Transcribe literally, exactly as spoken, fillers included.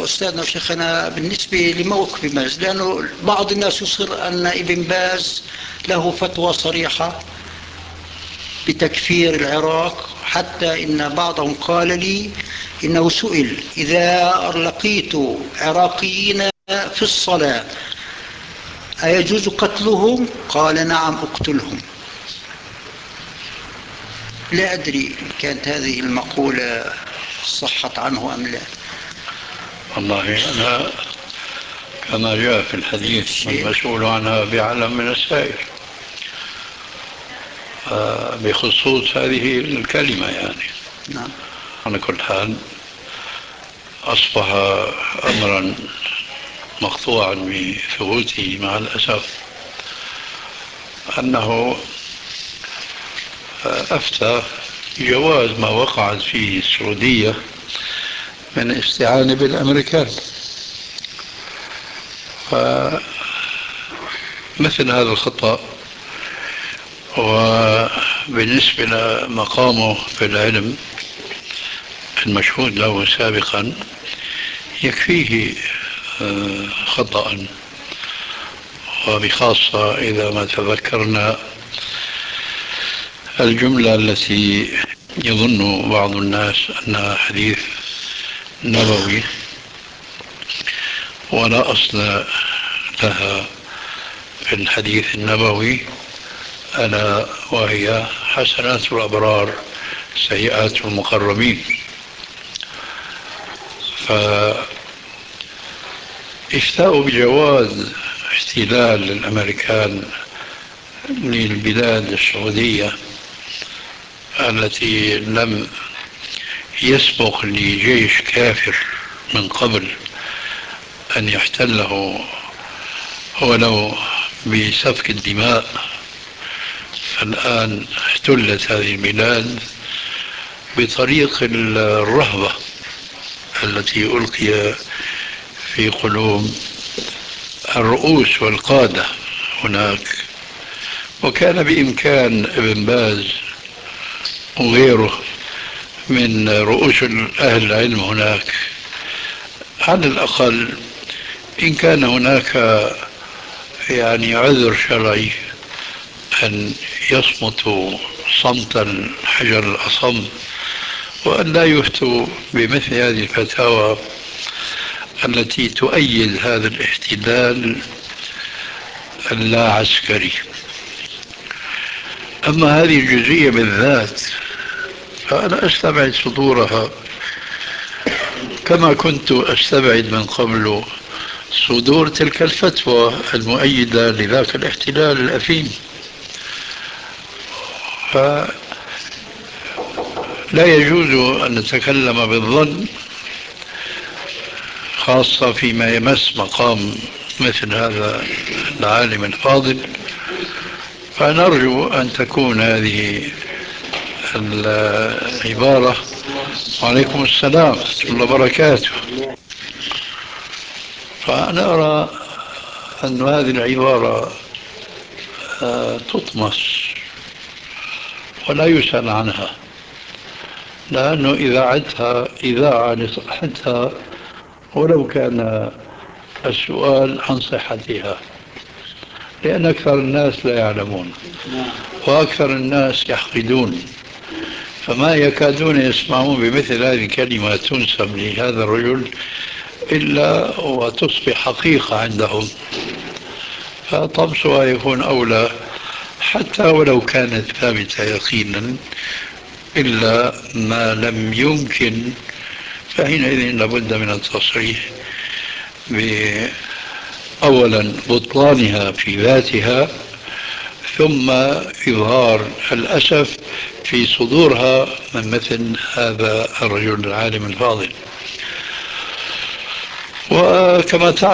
أستاذنا وشيخنا بالنسبة لموقف ابن باز، لأنه بعض الناس يصر أن ابن باز له فتوى صريحة بتكفير العراق، حتى إن بعضهم قال لي إنه سئل إذا لقيت عراقيين في الصلاة أيجوز قتلهم؟ قال نعم اقتلهم. لا أدري إن كانت هذه المقولة صحت عنه أم لا. والله أنا كما جاء في الحديث المسؤول عنها بعلم من السائل، بخصوص هذه الكلمة يعني. نعم. على كل حال أصبح أمرا مقطوعا بثبوته مع الأسف أنه أفتى جواز ما وقعت فيه السعودية من استعانة بالأمريكان. فمثل هذا الخطأ وبالنسبة لمقامه في العلم المشهود له سابقا يكفيه خطأ، وبخاصة إذا ما تذكرنا الجملة التي يظن بعض الناس أنها حديث نبوي ولا أصل لها في الحديث النبوي، ألا وهي حسنات الأبرار سيئات المقربين. فافتاءوا بجواز احتلال الأمريكان للبلاد السعودية التي لم يسبق لجيش كافر من قبل أن يحتله ولو بسفك الدماء، فالآن احتلت هذه البلاد بطريق الرهبة التي ألقي في قلوب الرؤوس والقادة هناك. وكان بإمكان ابن باز وغيره من رؤوس أهل العلم هناك على الأقل إن كان هناك يعني عذر شرعي أن يصمتوا صمت الحجر الأصم وأن لا يفتوا بمثل هذه الفتاوى التي تؤيد هذا الاحتلال اللا عسكري. أما هذه الجزئية بالذات فأنا أستبعد صدورها كما كنت أستبعد من قبل صدور تلك الفتوى المؤيدة لذاك الاحتلال الأثيم. فلا يجوز أن نتكلم بالظن، خاصة فيما يمس مقام مثل هذا العالم الفاضل. فنرجو أن تكون هذه العبارة، وعليكم السلام ورحمة الله وبركاته، فأنا أرى أن هذه العبارة تطمس ولا يسأل عنها، لأنه إذاعتها إذاعة لصحتها ولو كان السؤال عن صحتها، لأن أكثر الناس لا يعلمون وأكثر الناس يحقدون، فما يكادون يسمعون بمثل هذه الكلمة تنسب لهذا الرجل إلا وتصبح حقيقة عندهم، فطمسها يكون أولى حتى ولو كانت ثابتة يقينا، إلا ما لم يمكن فحينئذ لابد من التصريح أولا بطلانها في ذاتها، ثم إظهار الأسف في صدورها من مثل هذا الرجل العالم الفاضل. وكما تعلم